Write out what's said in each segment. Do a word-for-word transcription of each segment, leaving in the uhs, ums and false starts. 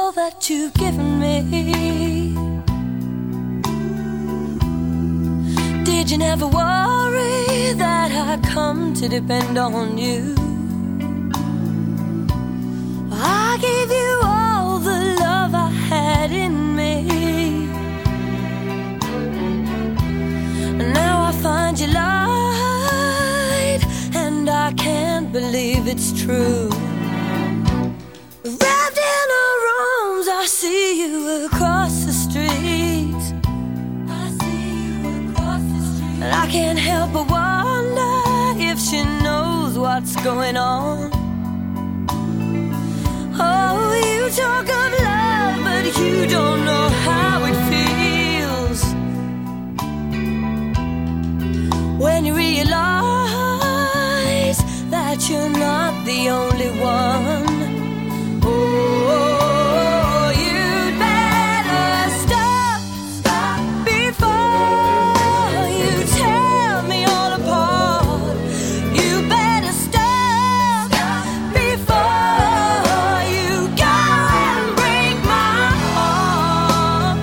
all that you've given me. Did you never worry that I'd come to depend on you? I gave you all the love I had in me. Now I find you lied, and I can't believe it's true. Wrapped in her arms, I see you across the street. I see you across the street. And I can't help but wonder if she knows what's going on. Oh, you talk of love, but you don't know how it feels when you realize that you're not the only one. Oh, you'd better stop, stop before you tear me all apart. You better stop, stop before you go and break my heart.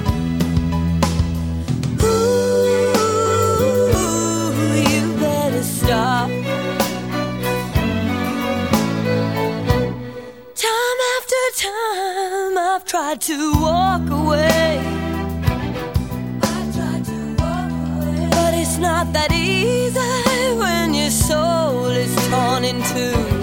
Ooh, you better stop. Time after time I've tried to walk away. I've tried to walk away. But it's not that easy when your soul is torn in two.